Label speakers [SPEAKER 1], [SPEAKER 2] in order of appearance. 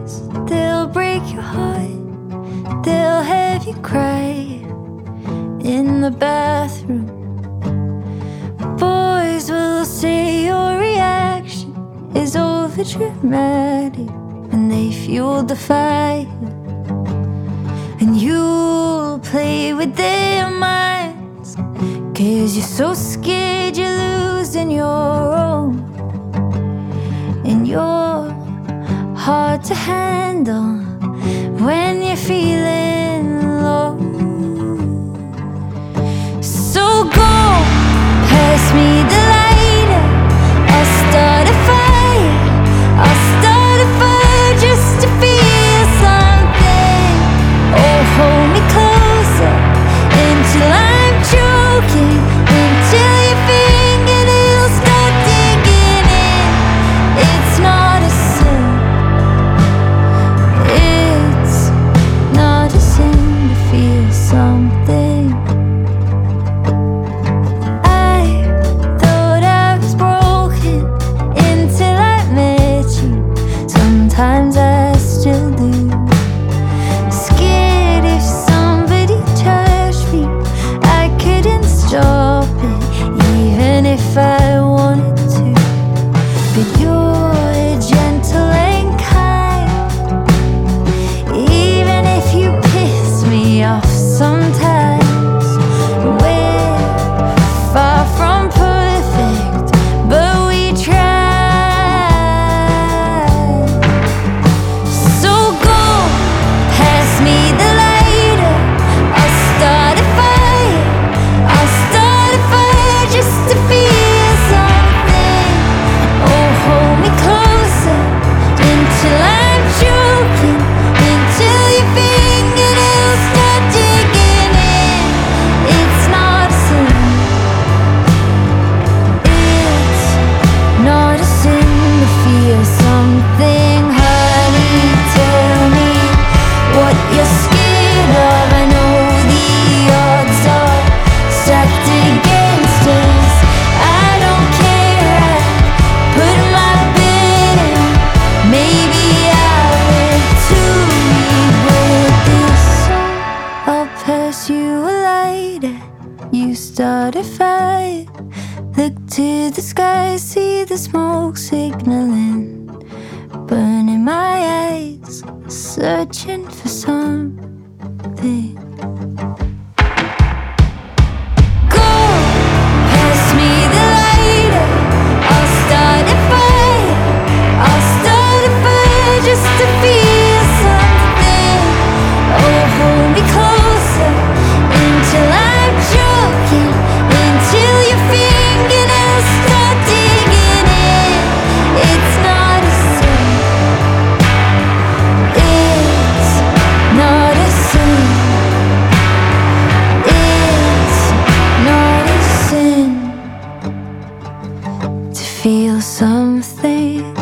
[SPEAKER 1] boys, they'll break your heart. They'll have you cry in the bathroom. Boys will say your reaction is overdramatic, and they fueled the fire. And you'll play with their minds, 'cause you're so scared you're losing your own. And you're hard to handle when you're feeling low. So go, pass me the lighter. I'll start a fire. I'll start a fire just to feel something. Oh, hold me closer until I'm choking, until your fingernails start digging in. It's not a sin. It's not a sin to feel something. I thought I was broken until I met you. Sometimes I still do. Scared if somebody touched me, I couldn't stop it, even if I wanted to. But you're gentle and kind, even if you piss me off sometimes. We're far from perfect, but we try. So go, pass me the lighter. I'll start a fire. I'll start a fire just to feel something. Oh, hold me closer until I'm choking, until your fingernails start digging in. It's not a sin. It's not a sin to feel something. Honey, tell me what you're scared of. I know the odds are stacked against us. I don't care. I put my bid in. Maybe I live to regret this. So I'll pass you a lighter. You start a fire. Look to the sky, see the smoke signaling. Burning my eyes, searching for something. Go, pass me the lighter. I'll start a fire. I'll start a fire just to feel something. Oh, hold me closer until I'm choking, until your fingernails start digging in. It's not a sin. It's not a sin. It's not a sin to feel something.